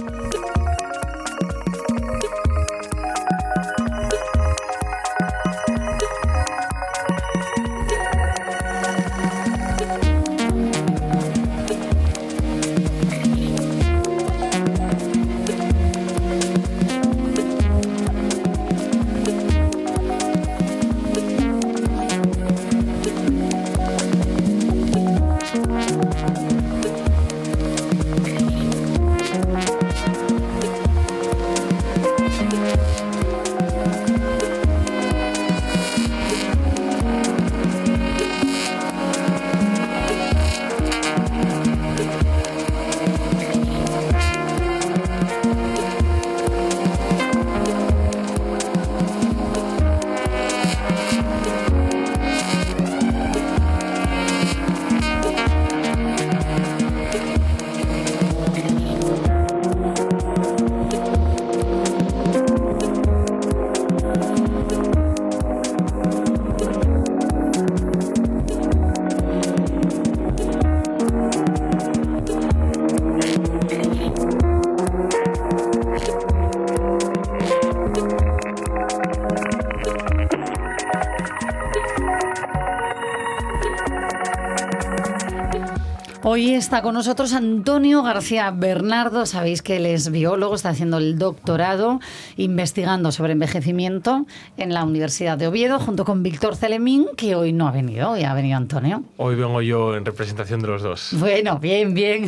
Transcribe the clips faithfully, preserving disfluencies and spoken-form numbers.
Hoy está con nosotros Antonio García Bernardo. Sabéis que él es biólogo, está haciendo el doctorado investigando sobre envejecimiento en la Universidad de Oviedo, junto con Víctor Celemín, que hoy no ha venido. Hoy ha venido Antonio. Hoy vengo yo en representación de los dos. Bueno, bien, bien.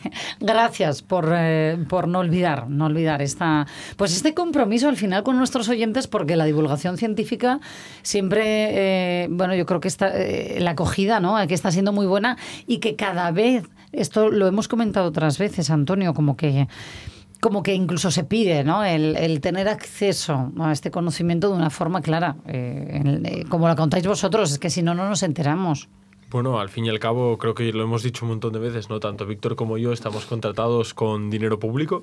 Gracias por, eh, por no olvidar, no olvidar esta, pues este compromiso al final con nuestros oyentes, porque la divulgación científica siempre, eh, bueno, yo creo que está, eh, la acogida, ¿no?, que está siendo muy buena y que cada vez, esto lo hemos comentado otras veces, Antonio, como que como que incluso se pide, ¿no?, el, el tener acceso a este conocimiento de una forma clara, eh, en, eh, como lo contáis vosotros, es que si no, no nos enteramos. Bueno, al fin y al cabo, creo que lo hemos dicho un montón de veces, ¿no? Tanto Víctor como yo estamos contratados con dinero público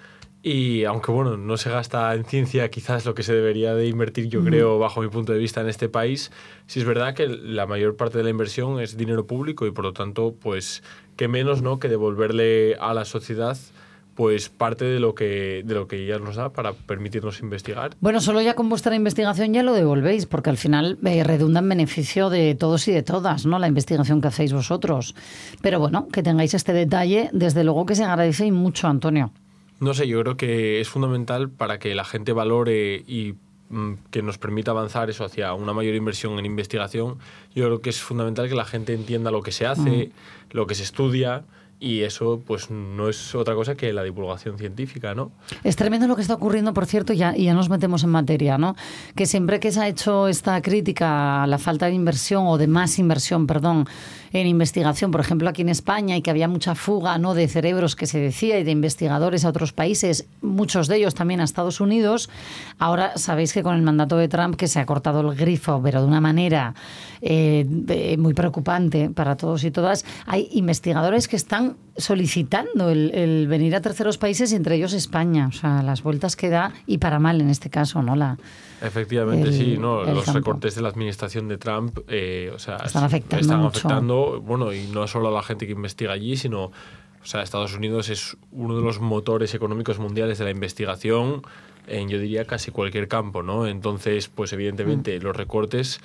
y aunque, bueno, no se gasta en ciencia quizás lo que se debería de invertir, yo mm. creo, bajo mi punto de vista, en este país, sí es verdad que la mayor parte de la inversión es dinero público y, por lo tanto, pues, qué menos, ¿no?, que devolverle a la sociedad pues parte de lo que de lo que ya nos da para permitirnos investigar. Bueno, solo ya con vuestra investigación ya lo devolvéis, porque al final eh, redunda en beneficio de todos y de todas, ¿no?, la investigación que hacéis vosotros. Pero bueno, que tengáis este detalle, desde luego que se agradece y mucho, Antonio. No sé, yo creo que es fundamental para que la gente valore y mm, que nos permita avanzar eso hacia una mayor inversión en investigación. Yo creo que es fundamental que la gente entienda lo que se hace, mm. lo que se estudia. Y eso, pues, no es otra cosa que la divulgación científica, ¿no? Es tremendo lo que está ocurriendo, por cierto, ya, y ya nos metemos en materia, ¿no? Que siempre que se ha hecho esta crítica a la falta de inversión, o de más inversión, perdón, en investigación, por ejemplo, aquí en España, y que había mucha fuga, ¿no?, de cerebros, que se decía, y de investigadores a otros países, muchos de ellos también a Estados Unidos. Ahora sabéis que con el mandato de Trump, que se ha cortado el grifo, pero de una manera eh, de, muy preocupante para todos y todas, hay investigadores que están solicitando el, el venir a terceros países, y entre ellos España. O sea, las vueltas que da, y para mal en este caso, ¿no? La, Efectivamente, el, sí, ¿no? Los campo. recortes de la administración de Trump eh, o sea, están afectando están mucho. afectando, bueno, y no solo a la gente que investiga allí, sino, o sea, Estados Unidos es uno de los motores económicos mundiales de la investigación en, yo diría, casi cualquier campo, ¿no? Entonces, pues evidentemente mm. los recortes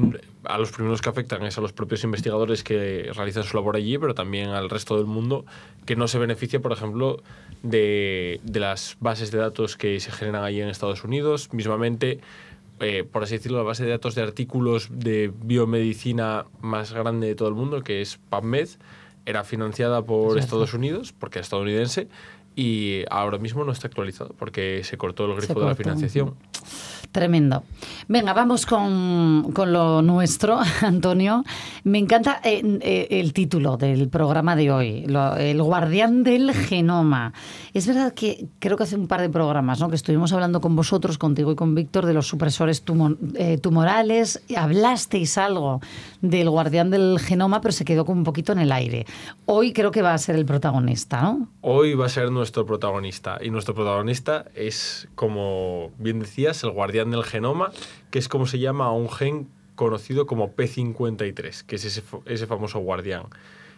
a los primeros que afectan es a los propios investigadores que realizan su labor allí, pero también al resto del mundo que no se beneficia, por ejemplo, de, de las bases de datos que se generan allí en Estados Unidos. Mismamente, eh, por así decirlo, la base de datos de artículos de biomedicina más grande de todo el mundo, que es PubMed, era financiada por Estados Unidos, porque es estadounidense, y ahora mismo no está actualizado porque se cortó el grifo de la financiación. Tremendo. Venga, vamos con, con lo nuestro, Antonio. Me encanta eh, eh, el título del programa de hoy, lo, el guardián del genoma. Es verdad que creo que hace un par de programas, ¿no?, que estuvimos hablando con vosotros, contigo y con Víctor, de los supresores tumor, eh, tumorales. Hablasteis algo del guardián del genoma, pero se quedó como un poquito en el aire. Hoy creo que va a ser el protagonista, ¿no? Hoy va a ser nuestro protagonista. Y nuestro protagonista es, como bien decías, el guardián del genoma, que es como se llama a un gen conocido como P cincuenta y tres, que es ese, ese famoso guardián.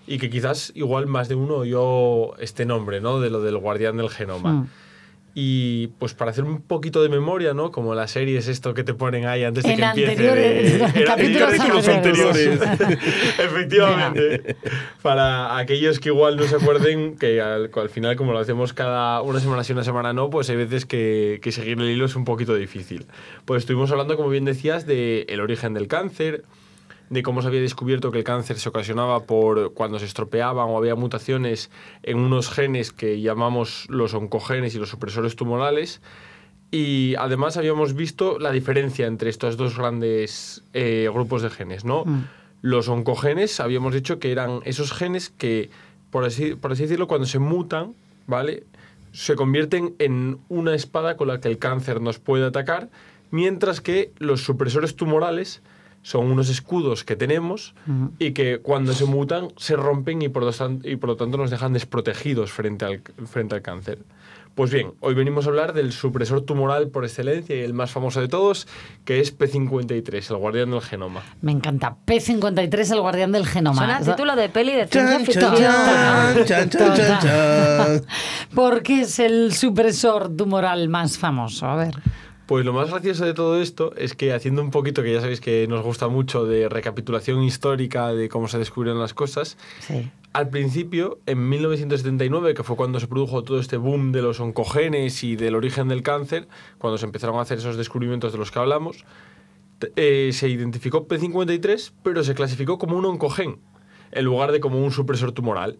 y que quizás igual más de uno oyó este nombre, ¿no? De lo del guardián del genoma. Mm. Y pues para hacer un poquito de memoria, ¿no? Como la serie es esto que te ponen ahí antes de En que empiece. anteriores- De, era- capítulos en capítulos anteriores. anteriores. Efectivamente. Para aquellos que igual no se acuerden, que al, al final, como lo hacemos cada una semana sí, una semana no, pues hay veces que, que seguir el hilo es un poquito difícil. Pues estuvimos hablando, como bien decías, del origen del cáncer, de cómo se había descubierto que el cáncer se ocasionaba por cuando se estropeaban o había mutaciones en unos genes que llamamos los oncogenes y los supresores tumorales. Y además habíamos visto la diferencia entre estos dos grandes eh, grupos de genes, ¿no? Mm. Los oncogenes, habíamos dicho que eran esos genes que, por así, por así decirlo, cuando se mutan, ¿vale?, se convierten en una espada con la que el cáncer nos puede atacar, mientras que los supresores tumorales son unos escudos que tenemos Mm. y que cuando se mutan se rompen y por, lo tan- y por lo tanto nos dejan desprotegidos frente al, frente al cáncer. Pues bien, hoy venimos a hablar del supresor tumoral por excelencia y el más famoso de todos, que es P cincuenta y tres, el guardián del genoma. Me encanta. P cincuenta y tres, el guardián del genoma. Suena a Eso- título de peli de ciencia Chan, ficción. chan, ¿no? chan, chan, chan, chan, chan. ¿Por qué es el supresor tumoral más famoso? A ver. Pues lo más gracioso de todo esto es que haciendo un poquito, que ya sabéis que nos gusta mucho, de recapitulación histórica de cómo se descubrieron las cosas, Sí. al principio, en mil novecientos setenta y nueve, que fue cuando se produjo todo este boom de los oncogenes y del origen del cáncer, cuando se empezaron a hacer esos descubrimientos de los que hablamos, t- eh, se identificó P cincuenta y tres, pero se clasificó como un oncogen, en lugar de como un supresor tumoral.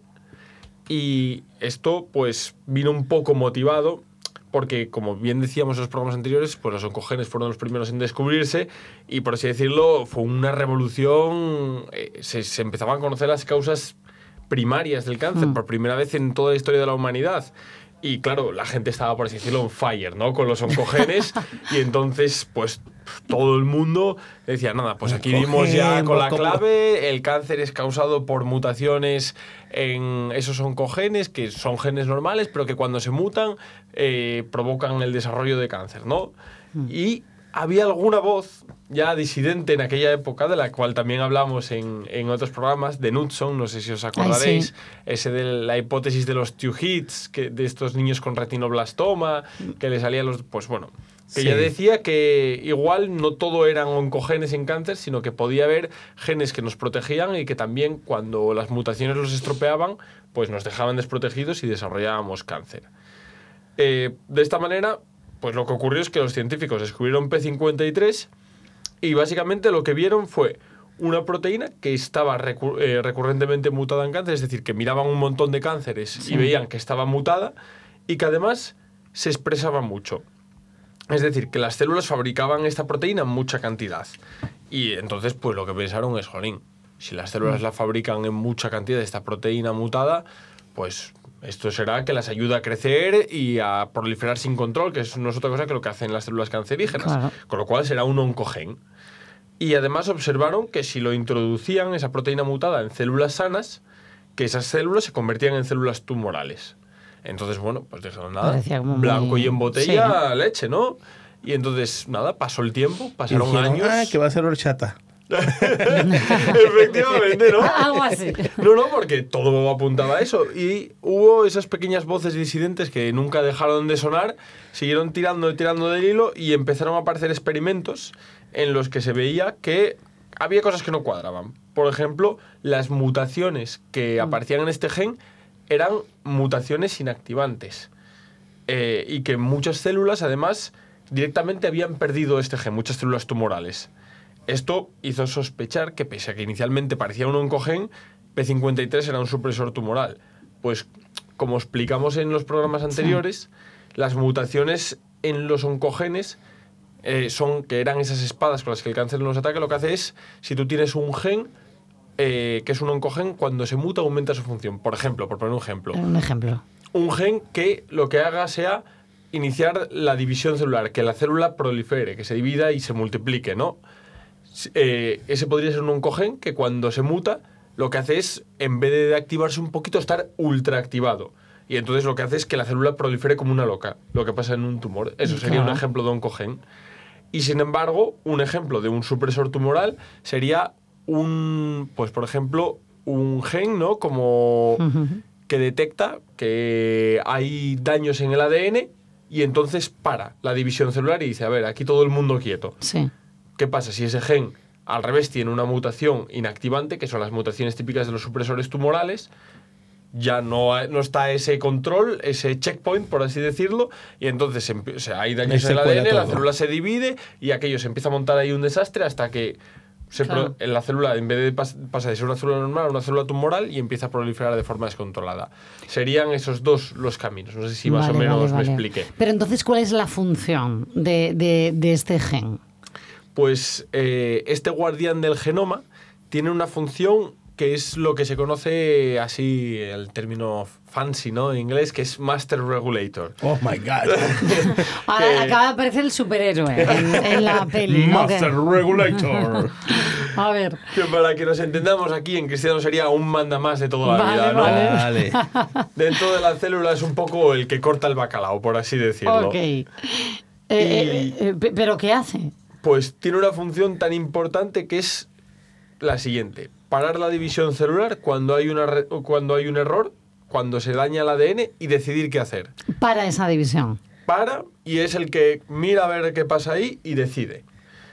Y esto pues vino un poco motivado porque, como bien decíamos en los programas anteriores, pues los oncogenes fueron los primeros en descubrirse y, por así decirlo, fue una revolución. eh, se, se empezaban a conocer las causas primarias del cáncer Mm. por primera vez en toda la historia de la humanidad. Y claro, la gente estaba, por así decirlo, on fire, ¿no? Con los oncogenes. Y entonces, pues, todo el mundo decía, nada, pues aquí dimos ya con la Oncogen, clave. El cáncer es causado por mutaciones en esos oncogenes, que son genes normales, pero que cuando se mutan eh, provocan el desarrollo de cáncer, ¿no? Y había alguna voz ya disidente en aquella época, de la cual también hablamos en, en otros programas, de Knudson, no sé si os acordaréis, sí. ese de la hipótesis de los two hits, que, de estos niños con retinoblastoma, que le salían los... Pues bueno, que Sí. ya decía que igual no todo eran oncogenes en cáncer, sino que podía haber genes que nos protegían y que también cuando las mutaciones los estropeaban, pues nos dejaban desprotegidos y desarrollábamos cáncer. Eh, de esta manera, pues lo que ocurrió es que los científicos descubrieron P cincuenta y tres y básicamente lo que vieron fue una proteína que estaba recu- eh, recurrentemente mutada en cáncer, es decir, que miraban un montón de cánceres Sí. y veían que estaba mutada y que además se expresaba mucho. Es decir, que las células fabricaban esta proteína en mucha cantidad. Y entonces, pues lo que pensaron es, jolín, si las células la fabrican en mucha cantidad, esta proteína mutada, pues esto será que las ayuda a crecer y a proliferar sin control, que eso no es otra cosa que lo que hacen las células cancerígenas. Claro. Con lo cual será un oncogen. Y además observaron que si lo introducían, esa proteína mutada, en células sanas, que esas células se convertían en células tumorales. Entonces, bueno, pues dijeron nada, Parecía como muy- blanco y en botella, Sí. leche, ¿no? Y entonces, nada, pasó el tiempo, Y pasaron dijeron, años. ah, que va a ser horchata. Efectivamente, ¿no? Algo así. No, no, porque todo apuntaba a eso. Y hubo esas pequeñas voces disidentes que nunca dejaron de sonar, siguieron tirando y tirando del hilo y empezaron a aparecer experimentos en los que se veía que había cosas que no cuadraban. Por ejemplo, las mutaciones que aparecían en este gen eran mutaciones inactivantes. Eh, y que muchas células, además, directamente habían perdido este gen, muchas células tumorales. Esto hizo sospechar que, pese a que inicialmente parecía un oncogen, P cincuenta y tres era un supresor tumoral. Pues, como explicamos en los programas anteriores, las mutaciones en los oncogenes eh, son que eran esas espadas con las que el cáncer nos ataca. Lo que hace es, si tú tienes un gen eh, que es un oncogen, cuando se muta aumenta su función. Por ejemplo, por poner un ejemplo, Un ejemplo. un gen que lo que haga sea iniciar la división celular, que la célula prolifere, que se divida y se multiplique, ¿no? Eh, ese podría ser un oncogen que cuando se muta lo que hace es, en vez de activarse un poquito, estar ultra activado. Y entonces lo que hace es que la célula prolifere como una loca, lo que pasa en un tumor. Eso sería Claro. un ejemplo de oncogen. Y sin embargo, un ejemplo de un supresor tumoral sería un, pues por ejemplo, un gen, ¿no? Como Ujú. que detecta que hay daños en el A D N y entonces para la división celular y dice, a ver, aquí todo el mundo quieto. Sí. ¿Qué pasa si ese gen al revés tiene una mutación inactivante, que son las mutaciones típicas de los supresores tumorales? Ya no, ha- no está ese control, ese checkpoint, por así decirlo, y entonces empie- o sea, hay daños Se en el cuela A D N, la todo. célula se divide y aquello se empieza a montar ahí un desastre hasta que se Claro. pro- en la célula, en vez de pas- pasa de ser una célula normal a una célula tumoral y empieza a proliferar de forma descontrolada. Serían esos dos los caminos. No sé si más Vale, o menos vale, vale. me expliqué. Pero entonces, ¿cuál es la función de, de- de este gen? Pues eh, este guardián del genoma tiene una función que es lo que se conoce así, el término fancy, ¿no? En inglés, que es Master Regulator. Oh my God. Ahora Que- acaba de aparecer el superhéroe en, en la peli, ¿no? Que- Master Regulator. A ver. Que para que nos entendamos aquí, en cristiano sería un manda más de toda la Vale, vida, ¿no? vale. Vale. Dentro de la célula es un poco el que corta el bacalao, por así decirlo. Ok. Eh, eh, eh, pe- ¿Pero qué hace? Pues tiene una función tan importante que es la siguiente: parar la división celular cuando hay, una re- cuando hay un error, cuando se daña el A D N y decidir qué hacer. Para esa división. Para y es el que mira a ver qué pasa ahí y decide.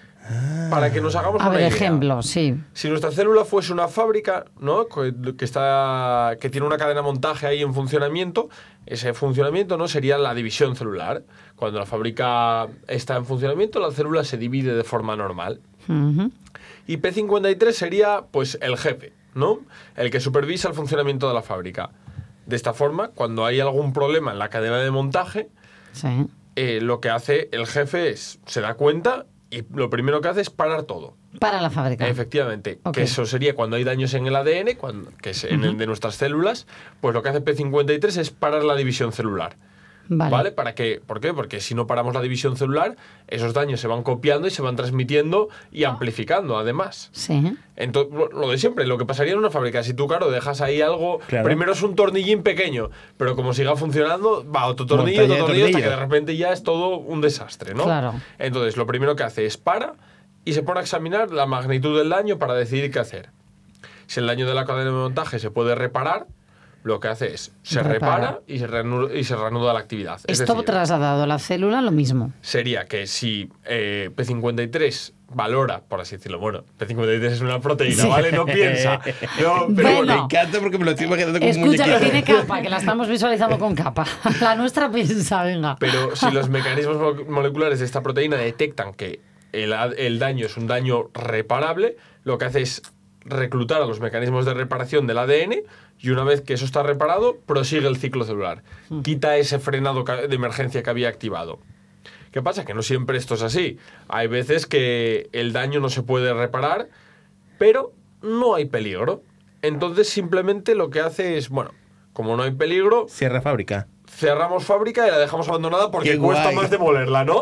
Para que nos hagamos A una ver, idea. ejemplo, sí. Si nuestra célula fuese una fábrica, ¿no? que, que está, que tiene una cadena de montaje ahí en funcionamiento, ese funcionamiento, ¿no? Sería la división celular. Cuando la fábrica está en funcionamiento, la célula se divide de forma normal. Ujú. Y P cincuenta y tres sería, pues, el jefe, ¿no? El que supervisa el funcionamiento de la fábrica. De esta forma, cuando hay algún problema en la cadena de montaje, Sí. eh, lo que hace el jefe es, se da cuenta y lo primero que hace es parar todo. Para la fábrica. Efectivamente, Ok. que eso sería cuando hay daños en el A D N, cuando, que es en el de nuestras células, pues lo que hace P cincuenta y tres es parar la división celular. Vale. ¿Vale? ¿Para qué? ¿Por qué? Porque si no paramos la división celular, esos daños se van copiando y se van transmitiendo y amplificando, además. Sí. Entonces, lo de siempre, lo que pasaría en una fábrica, si tú, claro, dejas ahí algo, Claro. primero es un tornillín pequeño, pero como siga funcionando, va otro tornillo, Montaña otro de tornillo, hasta que tornillos. de repente ya es todo un desastre, ¿no? Claro. Entonces, lo primero que hace es para y se pone a examinar la magnitud del daño para decidir qué hacer. Si el daño de la cadena de montaje se puede reparar, lo que hace es se Repara. repara y se, reanuda, y se reanuda la actividad. Es Esto decir, trasladado a la célula, lo mismo. sería que si eh, P cincuenta y tres valora, por así decirlo, bueno, P cincuenta y tres es una proteína, Sí. ¿vale? No piensa. No, pero Bueno. Me bueno, encanta porque me lo estoy imaginando como un Escucha, que muñequito. tiene capa, que la estamos visualizando con capa. La nuestra piensa, venga. pero si los mecanismos mo- moleculares de esta proteína detectan que el, a- el daño es un daño reparable, lo que hace es reclutar a los mecanismos de reparación del A D N y una vez que eso está reparado, prosigue el ciclo celular. Quita ese frenado ca- de emergencia que había activado. ¿Qué pasa? Que no siempre esto es así. Hay veces que el daño no se puede reparar, pero no hay peligro. Entonces simplemente lo que hace es, bueno, como no hay peligro, Cierra fábrica. cerramos fábrica y la dejamos abandonada porque Qué cuesta guay. más demolerla, ¿no?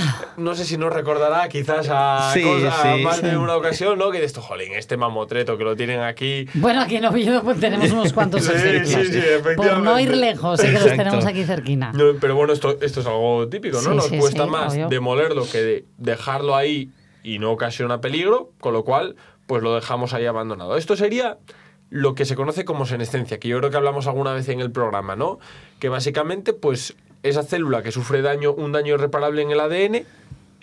No sé si nos recordará quizás a, Sí, cosas- a sí, más sí. de una ocasión, ¿no? Que de esto, jolín, este mamotreto que lo tienen aquí. Bueno, aquí en Oviedo pues, tenemos unos cuantos Sí, ejemplos. sí, sí, efectivamente. Por no ir lejos, sí que los Exacto. tenemos aquí cerquina. No, pero bueno, esto, esto es algo típico, ¿no? Sí, Nos sí, cuesta sí, más obvio. demolerlo que de dejarlo ahí y no ocasiona peligro, con lo cual, pues lo dejamos ahí abandonado. Esto sería lo que se conoce como senescencia, que yo creo que hablamos alguna vez en el programa, ¿no? Que básicamente, pues, esa célula que sufre daño, un daño irreparable en el A D N,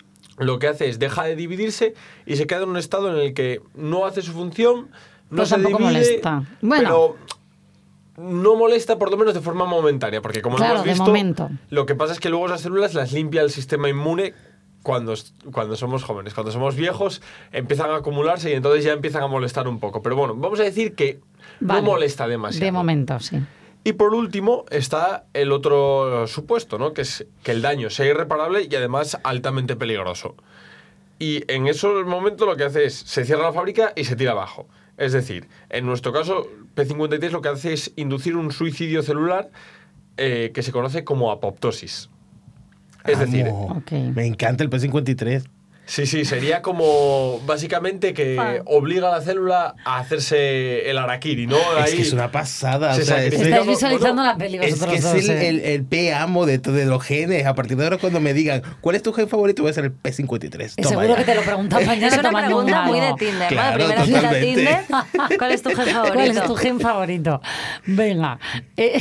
lo que hace es deja de dividirse y se queda en un estado en el que no hace su función, no Pero se tampoco divide, molesta. Bueno. pero no molesta por lo menos de forma momentánea, porque como Claro, hemos de visto, momento. lo que pasa es que luego esas células las limpia el sistema inmune cuando, cuando somos jóvenes. Cuando somos viejos empiezan a acumularse y entonces ya empiezan a molestar un poco. Pero bueno, vamos a decir que Vale. no molesta demasiado. De momento, sí. Y por último está el otro supuesto, ¿no? Que es que el daño sea irreparable y además altamente peligroso. Y en ese momento lo que hace es, se cierra la fábrica y se tira abajo. Es decir, en nuestro caso, P cincuenta y tres lo que hace es inducir un suicidio celular eh, que se conoce como apoptosis. Es decir, Amo. Ok. Me encanta el P cincuenta y tres. Sí, sí, sería como básicamente que Fan. obliga a la célula a hacerse el harakiri, ¿no? Es Ahí que es una pasada. se O sea, es, sacrifica. Estáis no, visualizando bueno, la peli es vosotros que es dos, el, eh. el, el P amo de, de los genes. A partir de ahora, cuando me digan cuál es tu gen favorito, voy a ser el P cincuenta y tres. Y Toma seguro ya. que te lo preguntan mañana Es una tomando un pregunta muy helado. de Tinder, Claro, ¿no? La primera cita totalmente. Tinder. ¿Cuál es tu gen favorito? ¿Cuál es tu gen favorito? Venga. Eh,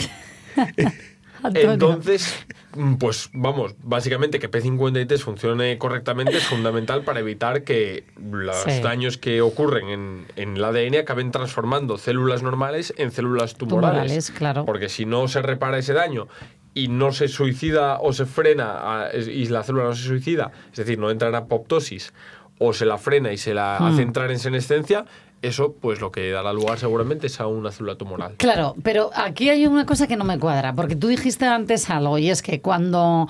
Antonio. Entonces, mm, pues vamos, básicamente que P cincuenta y tres funcione correctamente es fundamental para evitar que los Sí. daños que ocurren en, en el A D N acaben transformando células normales en células tumorales. Tumorales, claro. Porque si no se repara ese daño y no se suicida o se frena a- es- y la célula no se suicida, es decir, no entra en apoptosis o se la frena y se la Hmm. hace entrar en senescencia, eso pues lo que dará lugar seguramente es a una célula tumoral. Claro, pero aquí hay una cosa que no me cuadra, porque tú dijiste antes algo, y es que cuando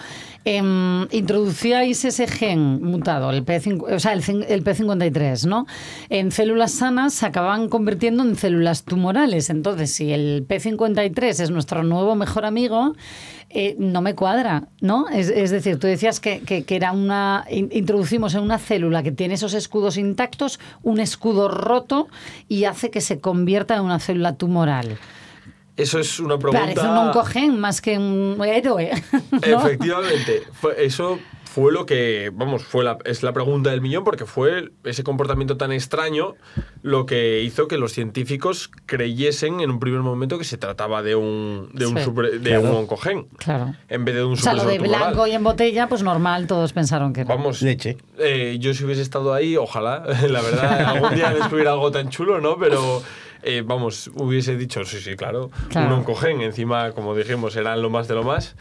em, introducíais ese gen mutado, el P cinco, o sea, el, cin- el P cincuenta y tres, ¿no? En células sanas se acababan convirtiendo en células tumorales. Entonces, si el P cincuenta y tres es nuestro nuevo mejor amigo, eh, no me cuadra, ¿no? Es, es decir, tú decías que, que, que era una... in- introducimos en una célula que tiene esos escudos intactos un escudo roto y hace que se convierta en una célula tumoral. Eso es una pregunta... Parece un oncogen más que un héroe, ¿no? Efectivamente, fue- eso fue lo que, vamos, fue la, es la pregunta del millón, porque fue ese comportamiento tan extraño lo que hizo que los científicos creyesen en un primer momento que se trataba de un, de un, Sí. super- de Claro. un oncogen, Claro. en vez de un O sea, lo supresor de tumoral. blanco y en botella, pues normal, todos pensaron que era. Vamos, Leche. eh, yo si hubiese estado ahí, ojalá, la verdad, algún día descubrir algo tan chulo, ¿no? Pero, eh, vamos, hubiese dicho, sí, sí, claro, Claro. un oncogen, encima, como dijimos, eran lo más de lo más.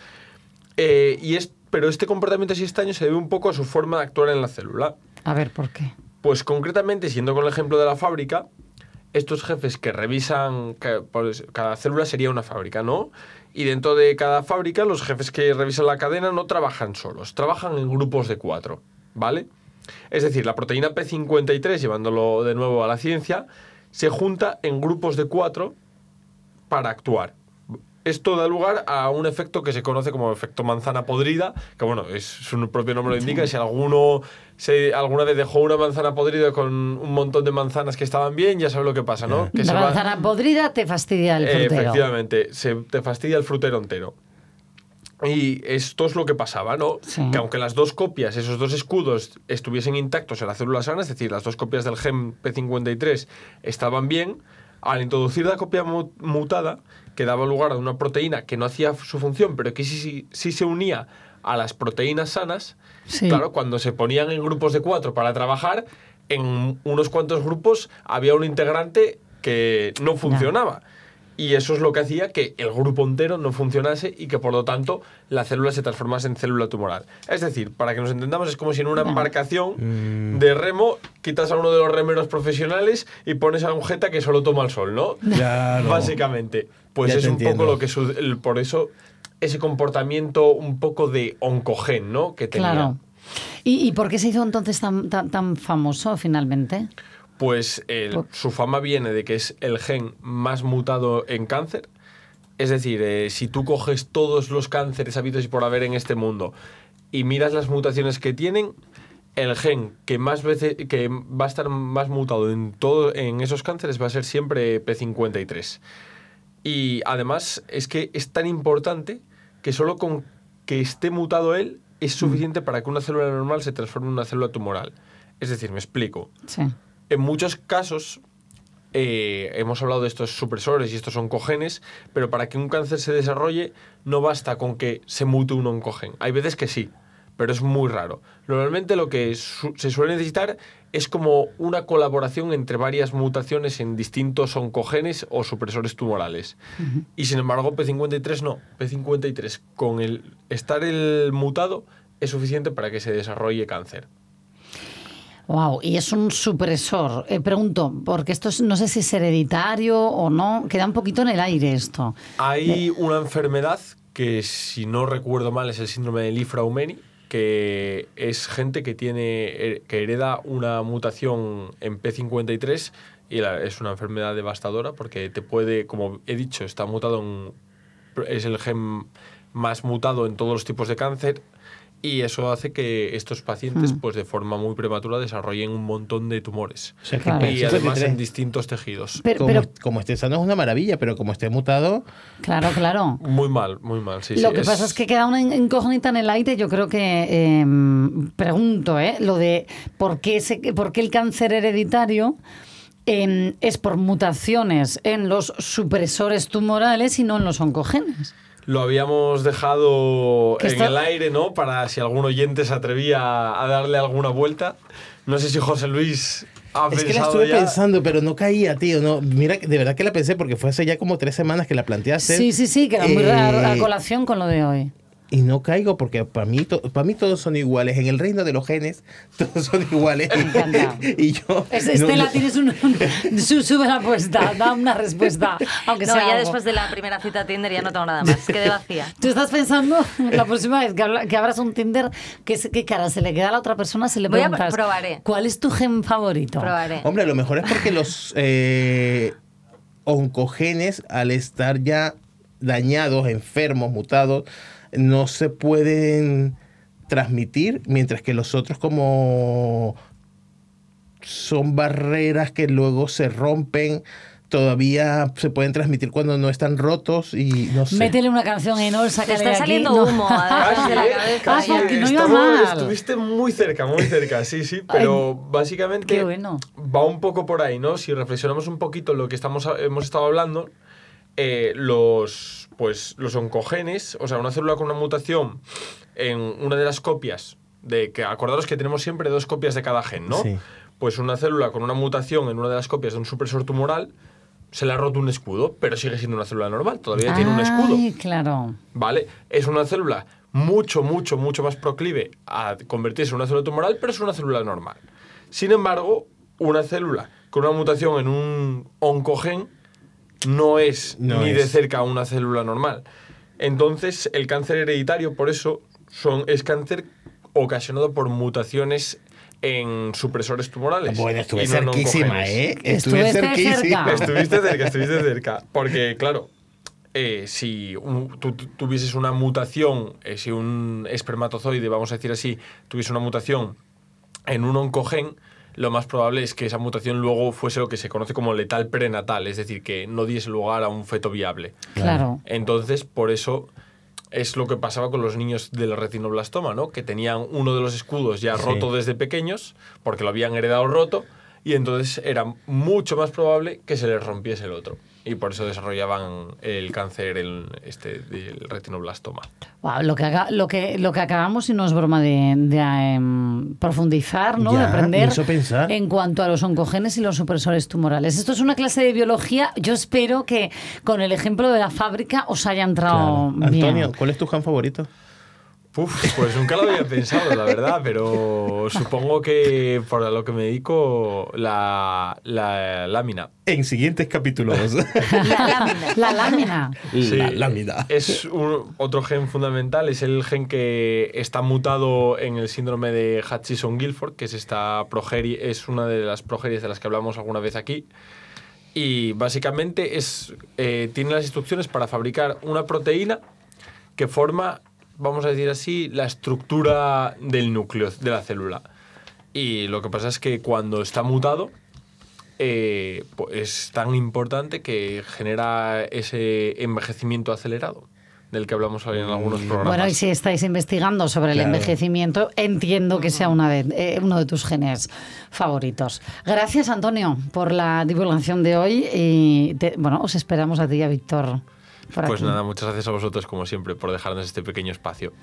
Eh, y es, pero este comportamiento así extraño se debe un poco a su forma de actuar en la célula. A ver, ¿por qué? Pues concretamente, siendo con el ejemplo de la fábrica, estos jefes que revisan, ca- pues, cada célula sería una fábrica, ¿no? Y dentro de cada fábrica, los jefes que revisan la cadena no trabajan solos, trabajan en grupos de cuatro, ¿vale? Es decir, la proteína P cincuenta y tres, llevándolo de nuevo a la ciencia, se junta en grupos de cuatro para actuar. Esto da lugar a un efecto que se conoce como efecto manzana podrida, que bueno, es, su propio nombre lo indica, y si alguno se, alguna vez dejó una manzana podrida con un montón de manzanas que estaban bien, ya sabe lo que pasa, ¿no? Que La se va- manzana podrida te fastidia el Eh, frutero. efectivamente, se te fastidia el frutero entero. Y esto es lo que pasaba, ¿no? Sí. Que aunque las dos copias, esos dos escudos, estuviesen intactos en la célula sana, es decir, las dos copias del gen P cincuenta y tres estaban bien, al introducir la copia mu- mutada, que daba lugar a una proteína que no hacía su función, pero que sí, sí, sí se unía a las proteínas sanas, Sí. claro, cuando se ponían en grupos de cuatro para trabajar, en unos cuantos grupos había un integrante que no funcionaba. Y eso es lo que hacía que el grupo entero no funcionase y que por lo tanto la célula se transformase en célula tumoral. Es decir, para que nos entendamos, es como si en una Ya. embarcación Mm. de remo quitas a uno de los remeros profesionales y pones a un jeta que solo toma el sol, ¿no? Claro. Básicamente. Pues Ya es te un entiendo. poco lo que... su- el- por eso ese comportamiento un poco de oncogen, ¿no? Que tenía. Claro. ¿Y, ¿Y por qué se hizo entonces tan, tan, tan famoso finalmente? Pues el- Por- su fama viene de que es el gen más mutado en cáncer. Es decir, eh, si tú coges todos los cánceres habidos y por haber en este mundo y miras las mutaciones que tienen, el gen que más veces que va a estar más mutado en todo en esos cánceres va a ser siempre P cincuenta y tres. Y además es que es tan importante que solo con que esté mutado él es suficiente para que una célula normal se transforme en una célula tumoral. Es decir, me explico. Sí. En muchos casos, eh, hemos hablado de estos supresores y estos oncogenes, pero para que un cáncer se desarrolle no basta con que se mute un oncogen. Hay veces que sí, pero es muy raro. Normalmente lo que su- se suele necesitar es como una colaboración entre varias mutaciones en distintos oncogenes o supresores tumorales. Y sin embargo, P cincuenta y tres no. P cincuenta y tres, con el estar el mutado, es suficiente para que se desarrolle cáncer. Wow, y es un supresor. Eh, pregunto, porque esto es- no sé si es hereditario o no, queda un poquito en el aire esto. Hay una enfermedad que, si no recuerdo mal, es el síndrome de Li-Fraumeni, que es gente que tiene que hereda una mutación en P cincuenta y tres y la- es una enfermedad devastadora porque te puede, como he dicho, está mutado en, es el gen más mutado en todos los tipos de cáncer y eso hace que estos pacientes, Mm. pues de forma muy prematura, desarrollen un montón de tumores. O sea, que Claro. Y P además cincuenta y en tres, distintos tejidos. Pero, como, pero como esté sano es una maravilla, pero como esté mutado, claro, claro. Muy mal, muy mal, sí, Lo sí. que pasa es que queda una in- incógnita en el aire. Yo creo que, eh, pregunto, ¿eh? Lo de por qué, se- por qué el cáncer hereditario eh, es por mutaciones en los supresores tumorales y no en los oncogenes. Lo habíamos dejado Que en esto- el aire, ¿no? Para si algún oyente se atrevía a darle alguna vuelta. No sé si José Luis ha es que la pensado estuve ya. pensando, pero no caía, tío. No, mira, de verdad que la pensé porque fue hace ya como tres semanas que la planteaste. Sí, sí, sí, queda muy Eh, raro a colación con lo de hoy. Y no caigo porque para mí, to- para mí todos son iguales. En el reino de los genes, todos son iguales. Me encanta. Y yo. Es- no- Estela, no- tienes un, un- su- sube la apuesta, da una respuesta, aunque No, sea ya algo. después de la primera cita a Tinder ya no tengo nada más. Quedé vacía. Tú estás pensando la próxima vez que, habla- que abras un Tinder, ¿qué, se- qué cara se le queda a la otra persona? Se le Voy a preguntas, probaré. ¿cuál es tu gen favorito? Probaré. Hombre, a lo mejor es porque los eh, oncogenes, al estar ya dañados, enfermos, mutados, no se pueden transmitir, mientras que los otros como son barreras que luego se rompen, todavía se pueden transmitir cuando no están rotos y no sé. Métele una canción en Ol, Te sácale está de aquí. saliendo No. humo además Casi, de la ¿eh? cabeza. Casi, Ah, porque no iba Estamos- mal. Estuviste muy cerca, muy cerca, sí, sí. Pero básicamente Qué bueno. va un poco por ahí, ¿no? Si reflexionamos un poquito lo que estamos, hemos estado hablando, eh, los, pues, los oncogenes, o sea, una célula con una mutación en una de las copias, de que acordaros que tenemos siempre dos copias de cada gen, ¿no? Sí. Pues una célula con una mutación en una de las copias de un supresor tumoral se le ha roto un escudo, pero sigue siendo una célula normal, todavía tiene un escudo. Ay, claro. ¿Vale? Es una célula mucho, mucho, mucho más proclive a convertirse en una célula tumoral, pero es una célula normal. Sin embargo, una célula con una mutación en un oncogen no es No ni es. de cerca una célula normal. Entonces, el cáncer hereditario, por eso, son, es cáncer ocasionado por mutaciones en supresores tumorales. Bueno, estuve y no en cerquísima, oncogenes. ¿eh? Estuviste Estuve cerquísima. cerca. Estuviste cerca, estuviste cerca. Porque, claro, eh, si un- tú tú tuvieses una mutación, eh, si un espermatozoide, vamos a decir así, tuviese una mutación en un oncogen, lo más probable es que esa mutación luego fuese lo que se conoce como letal prenatal, es decir, que no diese lugar a un feto viable. Claro. Entonces, por eso es lo que pasaba con los niños del retinoblastoma, ¿no? Que tenían uno de los escudos ya Sí. roto desde pequeños, porque lo habían heredado roto, y entonces era mucho más probable que se les rompiese el otro. Y por eso desarrollaban el cáncer el, este, del retinoblastoma. Wow, lo, que haga- lo, que, lo que acabamos, y no es broma de, de, em, profundizar, ¿no? Ya, de aprender me hizo pensar. en cuanto a los oncogenes y los supresores tumorales. Esto es una clase de biología. Yo espero que con el ejemplo de la fábrica os haya entrado Claro. bien. Antonio, ¿cuál es tu gen favorito? Uf, pues nunca lo había pensado, la verdad, pero supongo que por lo que me dedico, la, la lámina. En siguientes capítulos. La lámina. La lámina. La Sí, lámina. Es un- otro gen fundamental, es el gen que está mutado en el síndrome de Hutchinson-Gilford, que es esta progeria, es una de las progerias de las que hablamos alguna vez aquí. Y básicamente es, eh, tiene las instrucciones para fabricar una proteína que forma, vamos a decir así, la estructura del núcleo de la célula. Y lo que pasa es que cuando está mutado, eh, pues es tan importante que genera ese envejecimiento acelerado del que hablamos hoy en algunos programas. Bueno, y si estáis investigando sobre el Claro. envejecimiento, entiendo que sea una de, eh, uno de tus genes favoritos. Gracias, Antonio, por la divulgación de hoy. Y te- bueno, os esperamos a ti y a Víctor por Pues aquí. nada, muchas gracias a vosotros como siempre por dejarnos este pequeño espacio.